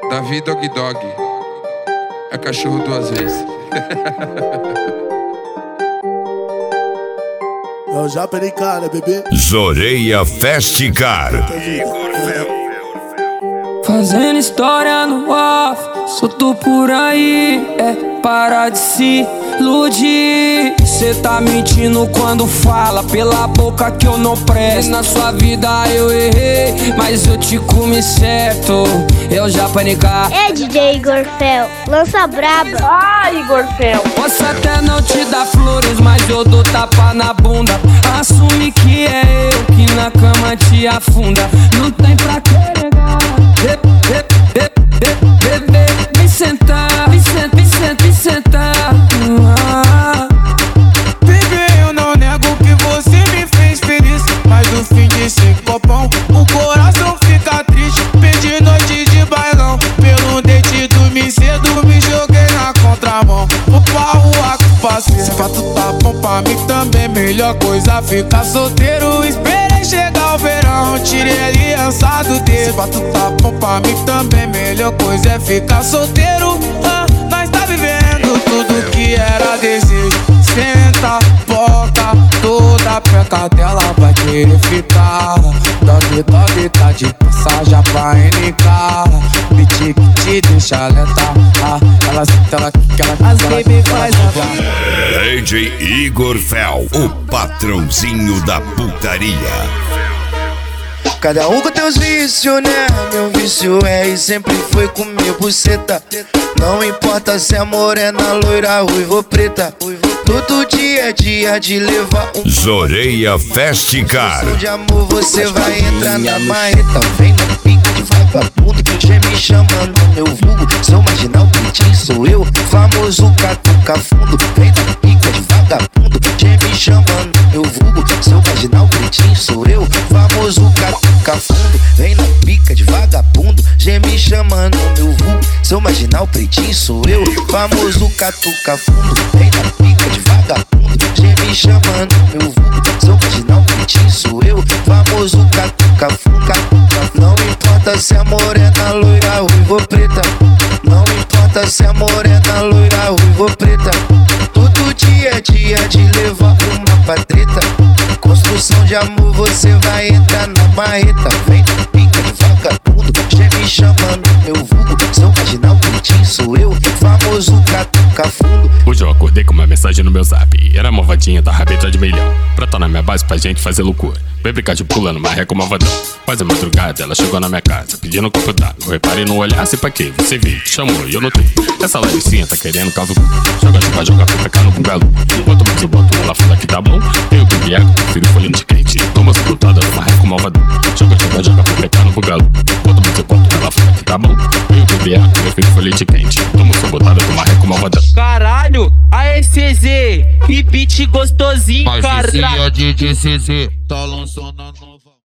Davi Dog Dog. É cachorro duas vezes. É o Japerica, né, bebê? Zoreia Festicar. Fazendo história no off, solto por aí, para de se iludir. Cê tá mentindo quando fala pela boca que eu não presto. Na sua vida eu errei, mas eu te comi certo. Eu já panicar. É DJ Igor Fel, lança braba. Ah, Igor Fel. Posso até não te dar flores, mas eu dou tapa na bunda. Assume que é eu que na cama te afunda. Não tem pra que negar. Bebê, vem sentar, vem sentar. Bebê, eu não nego que você me fez feliz, mas no fim de 5 copão, o coração fica triste. Perdi noite de bailão, pelo dente dormi cedo, me joguei na contramão. Vou pra rua com parceiro, se pra tu tá bom pra mim também, melhor coisa ficar solteiro. Esperei chegar o verão, tirei a aliança do dedo. Se pra tu tá bom pra mim também, melhor coisa é ficar solteiro. Nós tá vivendo tudo que era desejo. Senta, boca, toda peca dela vai querer ficar. Dog, dog, tá de passagem pra NK. Beat que te deixa lenta. Ela senta, ela quica, ela As baby faz a DJ Igor Fel, o patrãozinho da putaria. Cada um com teus vícios, né? Meu vício é e sempre foi comer buceta. Não importa se é morena, loira, ruiva ou preta. Todo dia é dia de levar um Zoreia Festicar. de amor, você vai entrar na marreta. Vem na pica de vagabundo, geme chamando meu vulgo. Sou marginal, pretinho, sou eu, famoso catuca fundo. Vem na pica de vagabundo, geme chamando meu vulgo. Sou marginal, pretinho, sou eu, famoso catuca fundo. Vem na pica de vagabundo, geme chamando meu vulgo. Sou marginal, pretinho, sou eu, famoso catuca fundo. Vem na pica de vagabundo, geme chamando meu vulgo. Sou marginal, pretinho, sou eu, famoso catuca fundo. Não importa se é morena, loira, ruiva ou preta. Não importa se é morena, loira, ruiva ou preta. Todo dia é dia de levar uma pra treta. Construção de amor, você vai entrar na marreta. Vem na pica de vagabundo, geme chamando meu vulgo. Sou marginal, pretinho, sou eu, famoso catuca fundo. Hoje eu acordei com uma mensagem no meu zap. Era uma vadinha da rabeta de milhão, pra tá na minha base pra gente fazer loucura. Vem brincar de pulando, marreca uma vadão. Quase madrugada, ela chegou na minha casa, pedindo copo d'água. Eu reparei no olhar, se pra quê? Você viu, chamou e eu notei. Essa laricinha tá querendo caso. Joga PPK no bungalo. Enquanto mais eu boto, ela fala que tá bom. Eu bebi água, prefiro folhinho de quente. Toma as frutadas no marreco malvadão. Joga PPK no bungalo. Enquanto mais eu boto, ela fala que tá bom. Eu bebi água, prefiro folhinho de quente. Toma as botada do marreco malvadão. Caralho, aê CZ, que beat gostosinho, Mas cara. esse é DJ CZ, tá lançando a nova.